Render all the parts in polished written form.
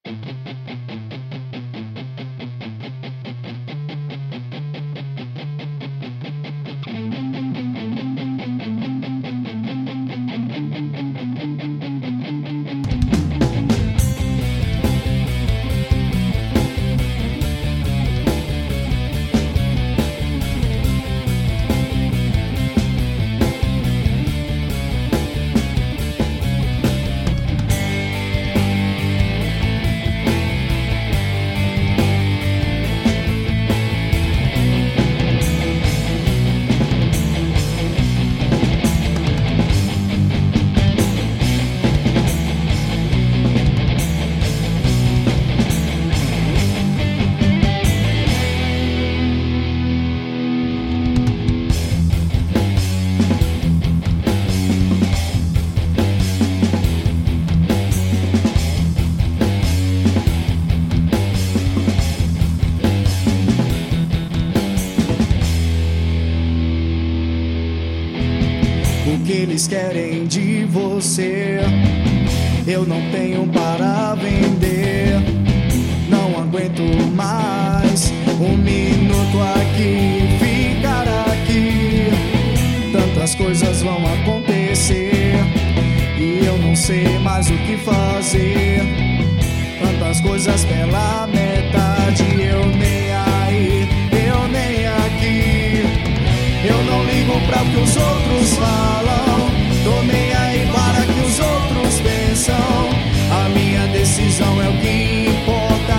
O que eles querem de você eu não tenho para vender. Não aguento mais um minuto aqui, ficar aqui. Tantas coisas vão acontecer e eu não sei mais o que fazer. Tantas coisas pela metade, eu nem aí, eu nem aqui. Eu não ligo pra o que os outros falam, tô nem aí para o que os outros pensam. A minha decisão é o que importa.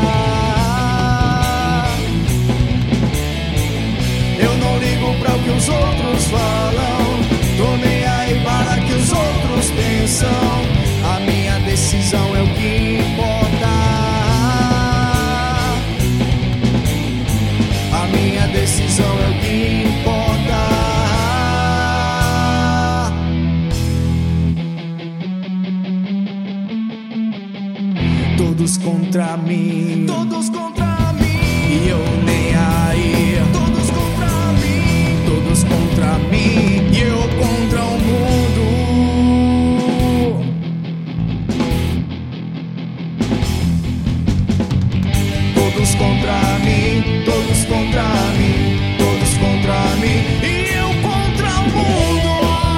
Eu não ligo pra o que os outros falam, tô nem aí para o que os outros pensam. A minha decisão é o que importa. A minha decisão é o que importa. Todos contra mim, todos contra mim, e eu nem aí. Todos contra mim, todos contra mim, e eu contra o mundo. Todos contra mim, todos contra mim, todos contra mim, e eu contra o mundo.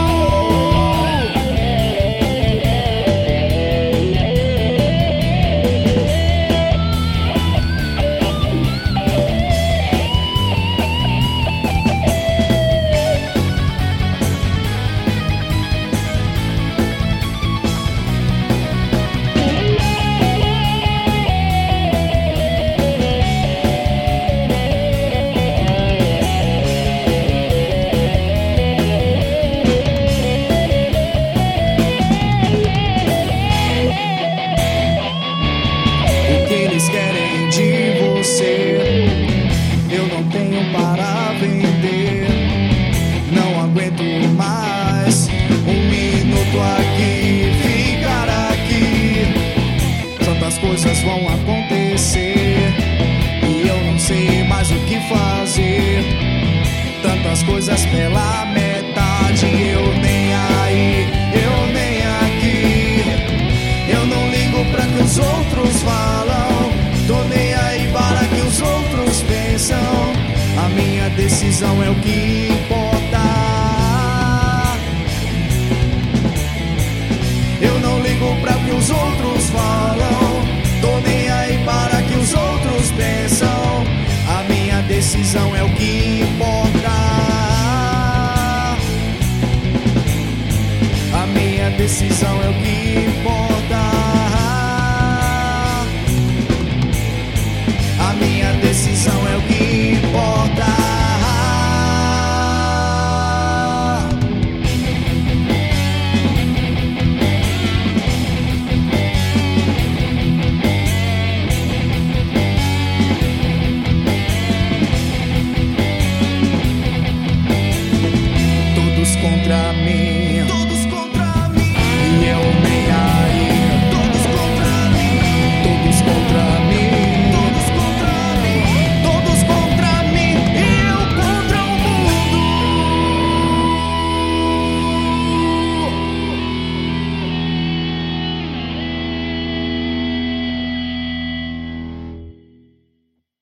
Querem de você eu não tenho para vender. Não aguento mais um minuto aqui, ficar aqui. Tantas coisas vão acontecer e eu não sei mais o que fazer. Tantas coisas pela metade, eu nem aí, eu nem aqui. Eu não ligo pra que os outros falam, tô nem aí para que os outros pensam. A minha decisão é o que importa. Eu não ligo pra que os outros falam, tô nem aí para que os outros pensam. A minha decisão é o que importa. A minha decisão é o que importa.